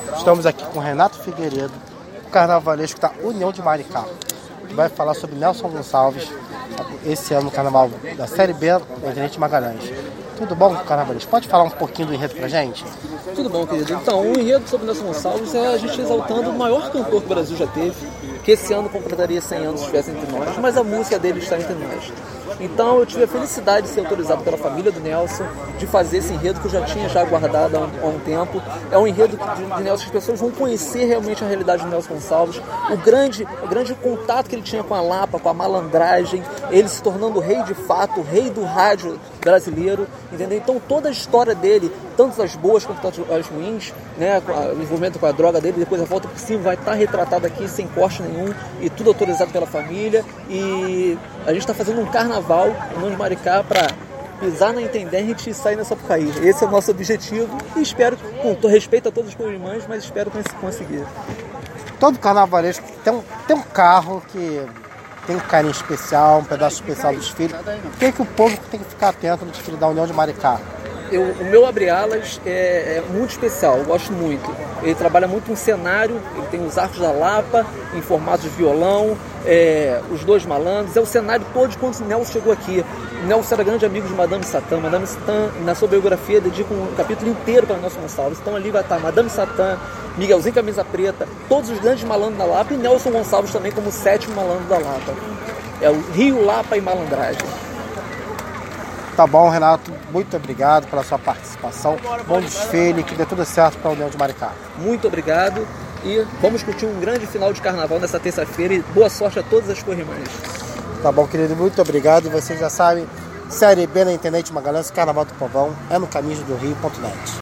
Estamos aqui com o Renato Figueiredo, o carnavalesco da União de Maricá, que vai falar sobre Nelson Gonçalves, esse ano no carnaval da Série B da Tenente Magalhães. Tudo bom, carnavalesco? Pode falar um pouquinho do enredo pra gente? Tudo bom, querido. Então, o enredo sobre Nelson Gonçalves é a gente exaltando o maior cantor que o Brasil já teve, que esse ano completaria 100 anos se estivesse entre nós, mas a música dele está entre nós. Então eu tive a felicidade de ser autorizado pela família do Nelson de fazer esse enredo que eu já tinha guardado há um tempo. É um enredo de Nelson que as pessoas vão conhecer realmente a realidade do Nelson Gonçalves, o grande contato que ele tinha com a Lapa, com a malandragem, ele se tornando rei de fato, rei do rádio brasileiro, entendeu? Então toda a história dele, tanto as boas quanto as ruins, né, o envolvimento com a droga dele, depois a volta por cima, vai estar retratado aqui sem corte nenhum e tudo autorizado pela família. E a gente está fazendo um carnaval no Maricá para pisar na intendente e sair nessa Sapucaí. Esse é o nosso objetivo e espero, com respeito a todos os irmãos, mas espero conseguir. Todo carnavalesco tem um carro que tem um carinho especial, um pedaço especial dos filhos. O que é que o povo tem que ficar atento no desfile da União de Maricá? O meu abre-alas é muito especial, eu gosto muito. Ele trabalha muito em cenário, ele tem os arcos da Lapa, em formato de violão, os dois malandros. É o cenário todo de quando o Nelson chegou aqui. O Nelson era grande amigo de Madame Satã. Madame Satã, na sua biografia, dedica um capítulo inteiro para Nelson Gonçalves. Então ali vai estar Madame Satã, Miguelzinho Camisa Preta, todos os grandes malandros da Lapa e Nelson Gonçalves também como o 7º malandro da Lapa. É o Rio, Lapa e Malandragem. Tá bom, Renato, muito obrigado pela sua participação. Bom desfile, que dê tudo certo para a União de Maricá. Muito obrigado e vamos curtir um grande final de carnaval nessa terça-feira e boa sorte a todas as corrimãs. Tá bom, querido, muito obrigado. E vocês já sabem, Série B na Intendente Magalhães, Carnaval do Povão, é no caminho do Rio.net.